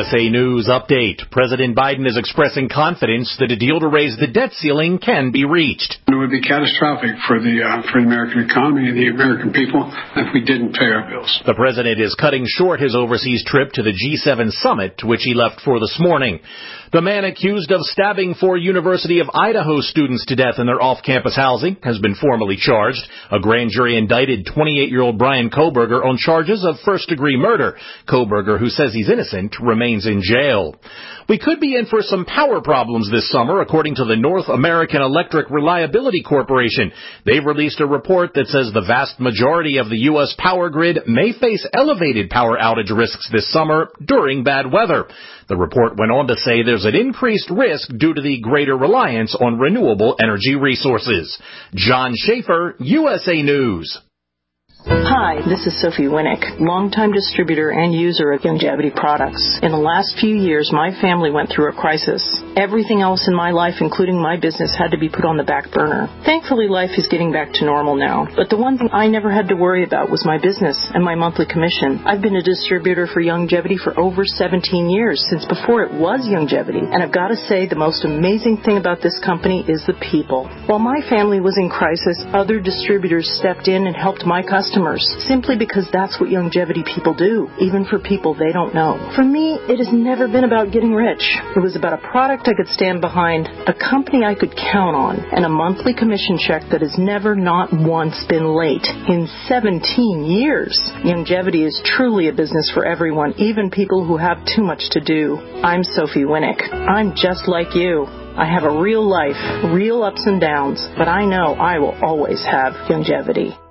USA News update. President Biden is expressing confidence that a deal to raise the debt ceiling can be reached. It would be catastrophic for the American economy and the American people if we didn't pay our bills. The president is cutting short his overseas trip to the G7 summit, to which he left for this morning. The man accused of stabbing 4 University of Idaho students to death in their off-campus housing has been formally charged. A grand jury indicted 28-year-old Bryan Kohberger on charges of first-degree murder. Kohberger, who says he's innocent, remains in jail. We could be in for some power problems this summer, according to the North American Electric Reliability Corporation. They've released a report that says the vast majority of the U.S. power grid may face elevated power outage risks this summer during bad weather. The report went on to say there's an increased risk due to the greater reliance on renewable energy resources. John Schaefer, USA News. Hi, this is Sophie Winnick, longtime distributor and user of Youngevity products. In the last few years, my family went through a crisis. Everything else in my life, including my business, had to be put on the back burner. Thankfully, life is getting back to normal now. But the one thing I never had to worry about was my business and my monthly commission. I've been a distributor for Youngevity for over 17 years, since before it was Youngevity. And I've got to say, the most amazing thing about this company is the people. While my family was in crisis, other distributors stepped in and helped my customers, simply because that's what Youngevity people do, even for people they don't know. For me, it has never been about getting rich. It was about a product I could stand behind, a company I could count on, and a monthly commission check that has never not once been late. In 17 years, Youngevity is truly a business for everyone, even people who have too much to do. I'm Sophie Winnick. I'm just like you. I have a real life, real ups and downs, but I know I will always have Youngevity.